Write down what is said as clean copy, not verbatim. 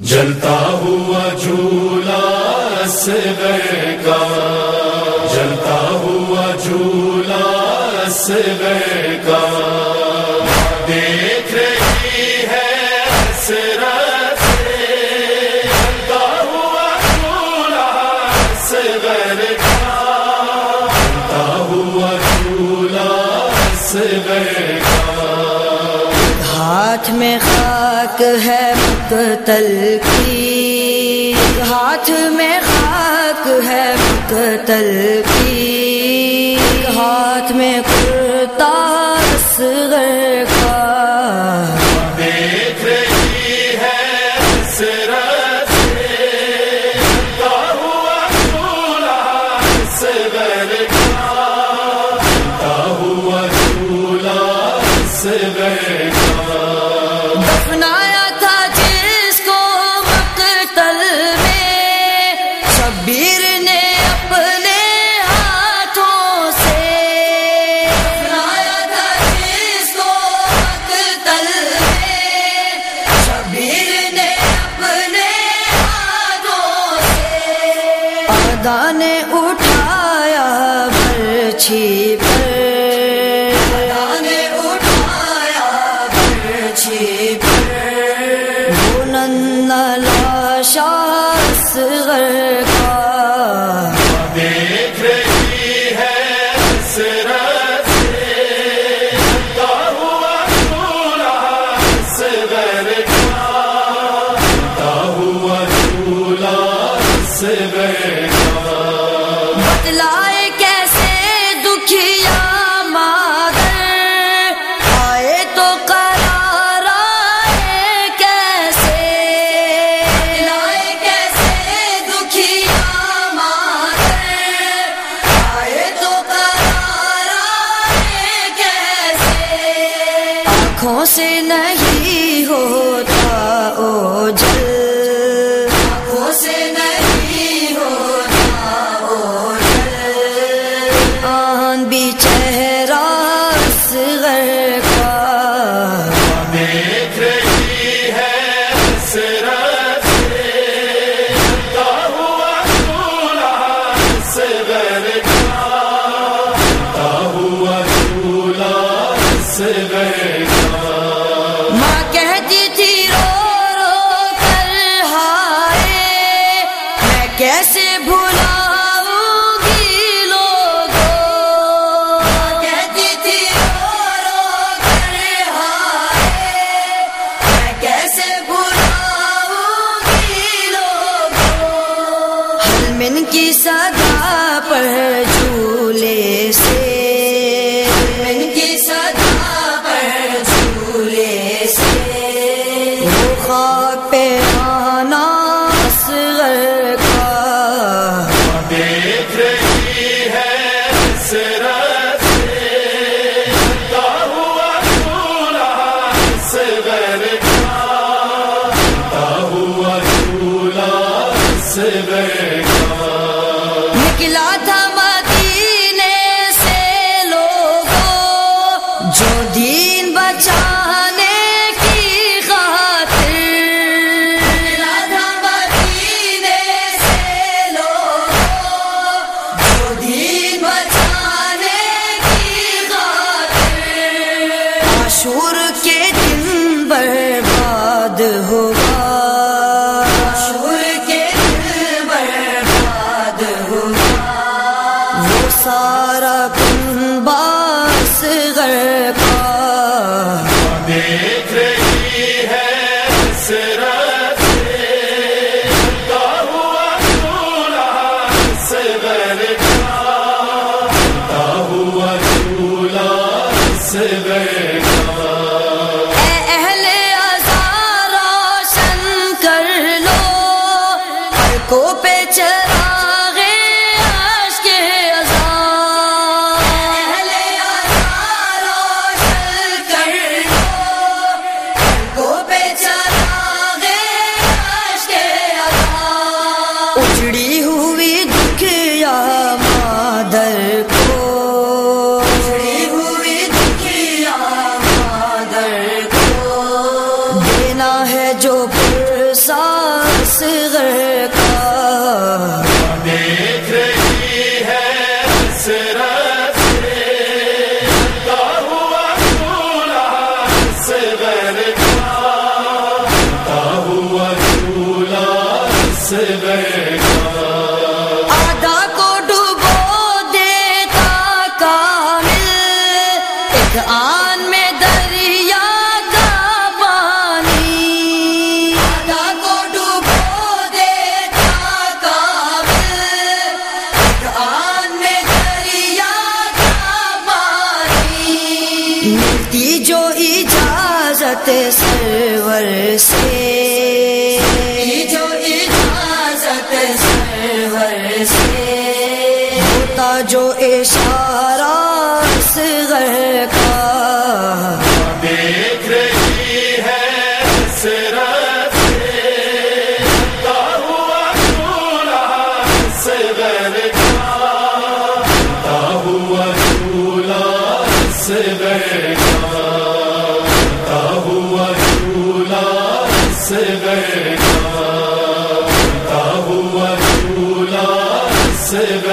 جلتا ہوا جھولا اصغر کا، جلتا ہوا جھولا اصغر کا، دیکھ رہی ہے حسرت سے جلتا ہوا جھولا اصغر کا، جلتا ہوا جھولا اصغر کا۔ ہاتھ میں خاک ہے مقتل کی، ہاتھ میں خاک ہے مقتل کی، ہاتھ میں کرتا اصغر کا، دیکھ رہی ہے حسرت سے جلتا ہوا جھولا اصغر کا، جلتا ہوا جھولا اصغر کا۔ دفنایا تھا جس کو مقتل میں شبیر نے اپنے ہاتھوں سے، دفنایا تھا جس کو مقتل میں شبیر نے اپنے ہاتھوں سے، اعداء نے اٹھایا برچھی پر، اصغر کا، دیکھ رہی ہے حسرت سے جلتا ہوا جھولا اصغر کا، جلتا ہوا جھولا اصغر کا۔ بتلائے کیسے دکھیا مادر آئے تو قرار آئے کیسے، بتلائے کیسے دکھیا مادر آئے تو قرار آئے کیسے، آنکھوں سے نہیں ہوتا اوجل، آنکھوں سے نہیں ہوتا اوجل، آن بھی چہرہ اصغر کا، دیکھ رہی ہے حسرت سے جلتا ہوا جھولا اصغر کا، جلتا ہوا جھولا اصغر کا۔ ماں کہتی تھی رو رو کر ہائے میں کیسے بھلاؤں گی لوگوں، ماں کہتی تھی رو رو کر ہائے میں کیسے بھلاؤں گی لوگوں، حلمن کی صدا پر جھولے سے، حلمن کی صدا پر جھولے سے، وہ خاک پہ آنا اصغر کا، دیکھ رہی ہے حسرت سے جلتا ہوا جھولا اصغر کا، جلتا ہوا جھولا اصغر کا۔ نکلا تھا مدینے سے لوگوں جو دین بچانے کی خاطر، نکلا تھا مدینے سے لوگوں جو دین بچانے کی خاطر، عاشور کے دن برباد ہوگا، عاشور کے دن برباد ہوگا، وہ سارا کنبہ اصغر کا، دیکھ رہی ہے حسرت سے جلتا ہوا جھولا اصغر کا، جلتا ہوا جھولا اصغر کا۔ اے اہل عزا روشن کر لو حلقوں پہ چراغ عشق عزا، اہل عزا روشن کر لو حلقوں پہ چراغ عشق عزا، اجڑی ہوئی دکھیا مادر کو، اجڑی ہوئی دکھیا آن میں دریا کا پانی آدھا کو ڈوبو دیتا کامل، آن میں دریا کا پانی ملتی جو اجازت سرور سے، جو اجازت سرور سے ہوتا جو اشارہ اصغر کا، دیکھ رہی ہے حسرت سے بنتا ہوا جھولا اصغر کا، بنتا ہوا جھولا اصغر کا، بنتا ہوا جھولا اصغر کا، بنتا ہوا جھولا اصغر